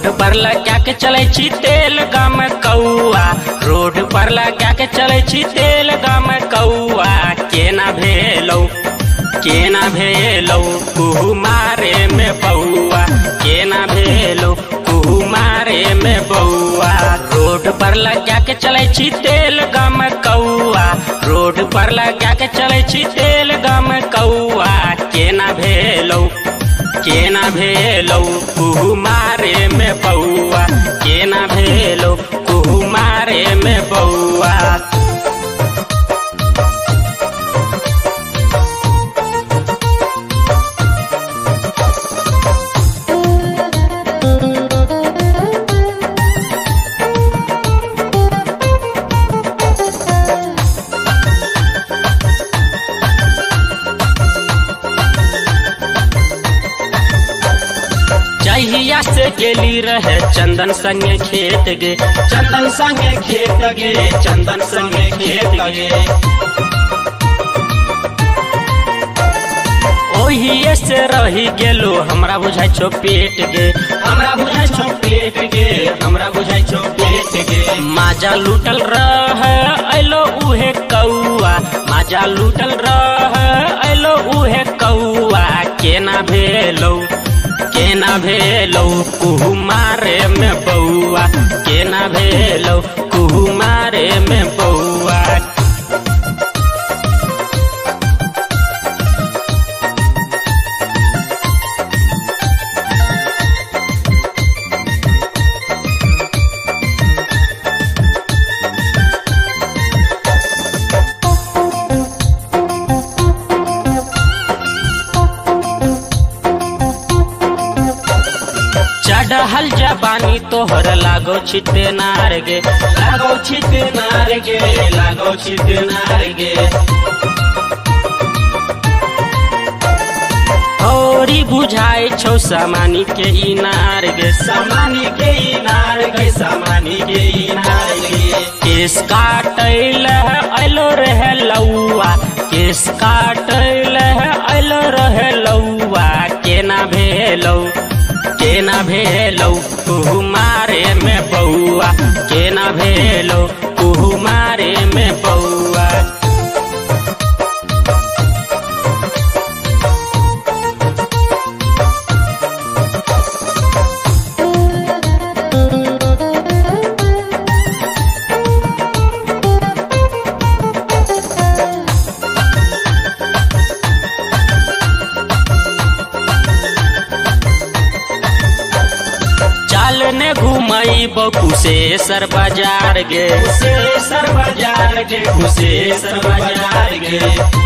पर लगा के चले छी तेल गम कौआ, रोड पर लगा के चले छी तेल गम कौआ। केना भेलौ कुहू मारे में बौआ, केना भेलौ कुहू मारे में बौआ। रोड पर लगा के चले छी तेल गम कौआ, रोड पर लगा के चले छी तेल गम कौआ। केना भेलौ कुहू मारे में बौआ, केना भेलौ कुहू मारे में बौआ। जहिया से गेली रहे चंदन संगे खेत गे, चंदन संगे खेत गे, चंदन संगे खेत गे। ओहिए से रही गेलो हमरा बुझाइ छो पेट गे, हमरा बुझाइ छो पेट गे, हमरा बुझाइ छो पेट गे। माजा लूटल रहे अइलो उहे कौआ, माजा लूटल रहे अइलो उहे कौआ। केना भेलौ कुहू मारे में बौआ, केना भेलौ कुहू मारे में बौआ। चढ़ल जबानी तोहर लागो छिते नार गे, लागो छिते नार गे, लागो छिते नार गे। औरी बुझाइ छौ सामानी के इनार गे, सामानी के इनार गे, सामानी के इनार गे। केस काटैल अइलो रहे लौआ, केस काटैल अइलो रहे लौआ। केना भेलौ कुहू मारे में बौआ, केना भेलौ कुहू मारे में बौआ। ने घुमैबो कुशेश्वर बाजार गे, कुशेश्वर बाजार गे, कुशेश्वर बाजार गे।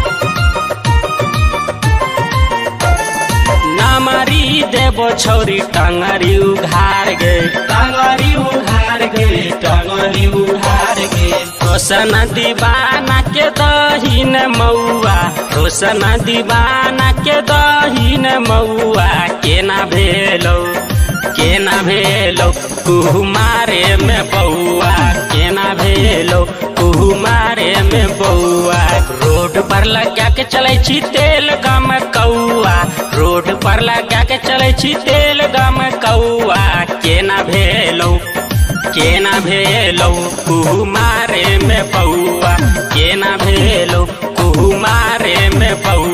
नामरी देबो छौरी टंगरी उघार गे, टंगरी उघार गे, टंगरी उघार गे। रोशन दीवाना के दहीन मौआ, रोशन दीवाना के दहीन मौआ। केना भेलौ कुहू मारे में बौआ, केना भेलौ कुहू मारे में बौआ। रोड पर लगा के चले छी तेल गम कौआ, रोड पर लगा के चले छी तेल गम कौआ। केना भेलौ कुहू मारे में बौआ, केना भेलौ कुहू मारे में बौआ।